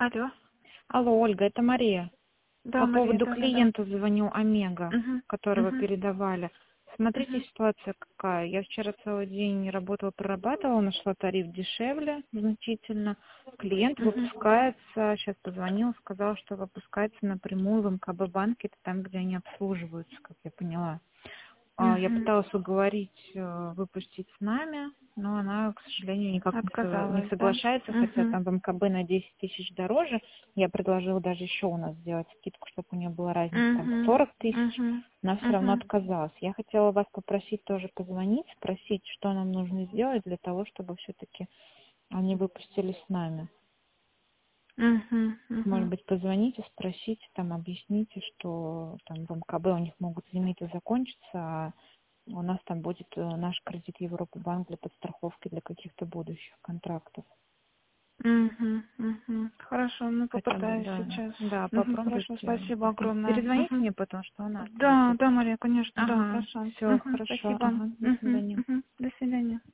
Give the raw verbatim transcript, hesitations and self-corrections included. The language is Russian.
Алло. Алло, Ольга, это Мария. Да, По Мария, поводу да-да-да. клиента звоню Омега, Мгм. которого Мгм. передавали. Смотрите, Мгм. ситуация какая. Я вчера целый день работала, прорабатывала, нашла тариф дешевле значительно. Клиент Мгм. выпускается, сейчас позвонил, сказал, что выпускается напрямую в эм ка бэ банке, это там, где они обслуживаются, как я поняла. А, Я Мгм. пыталась уговорить э, выпустить с нами, но она, к сожалению, никак не, со- не Отказалась, да? соглашается, хотя Мгм. там в эм ка бэ на десять тысяч дороже. Я предложила даже еще у нас сделать скидку, чтобы у нее была разница там в Мгм. сорок тысяч. Мгм. Она все равно Мгм. отказалась. Я хотела вас попросить тоже позвонить, спросить, что нам нужно сделать для того, чтобы все-таки они выпустили с нами. Мгм. Может Мгм. быть, позвоните, спросите, там, объясните, что там в эм ка бэ у них могут лимиты закончиться, а у нас там будет э, наш кредит Европа банк для подстраховки для каких-то будущих контрактов. Мгм. Мгм. Хорошо, ну Хотя бы, попытаюсь да. сейчас. Да, Мгм. Хорошо, попробуйте. спасибо И огромное. перезвоните Мгм. мне потом, что она Да, ответит. да, Мария, конечно, да, Ага, хорошо. все, Мгм. хорошо. Спасибо. Ага, до Мгм. свидания. Мгм. До свидания.